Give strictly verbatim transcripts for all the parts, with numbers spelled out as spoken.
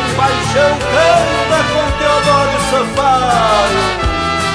Paixão canta com Teodoro Sampaio.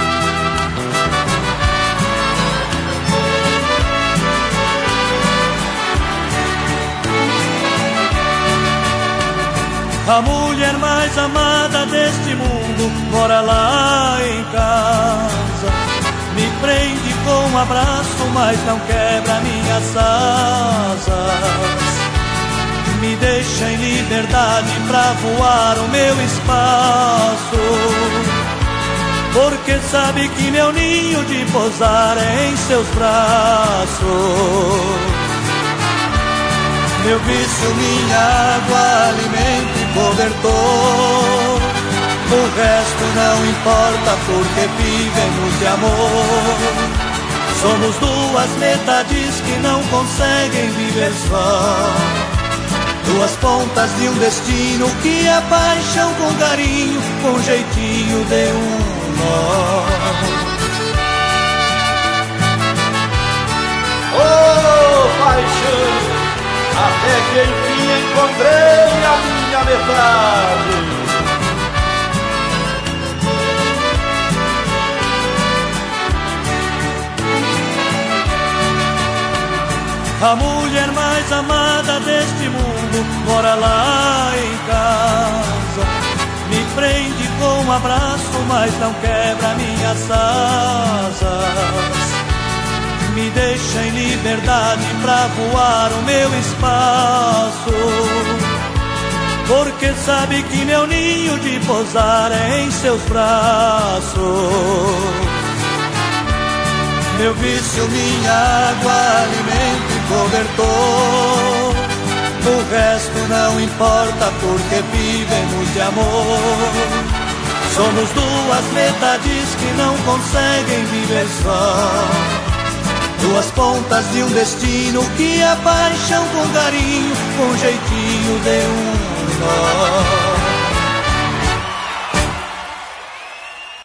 A mulher mais amada deste mundo mora lá em casa. Me prende com um abraço, mas não quebra minhas asas. Me deixa em liberdade pra voar o meu espaço, porque sabe que meu ninho de pousar é em seus braços. Meu vício, minha água, alimento e cobertor. O resto não importa porque vivemos de amor. Somos duas metades que não conseguem viver só. Duas pontas de um destino que a paixão com carinho, com jeitinho deu um nó. Oh, paixão! Até que enfim encontrei a minha metade. A mulher mais amada deste mundo mora lá em casa. Me prende com um abraço, mas não quebra minhas asas. Me deixa em liberdade pra voar o meu espaço, porque sabe que meu ninho de pousar é em seus braços. Meu vício, minha água, alimento e cobertor. O resto não importa porque vivemos de amor. Somos duas metades que não conseguem viver só. Duas pontas de um destino que a paixão com carinho, com jeitinho deu um nó.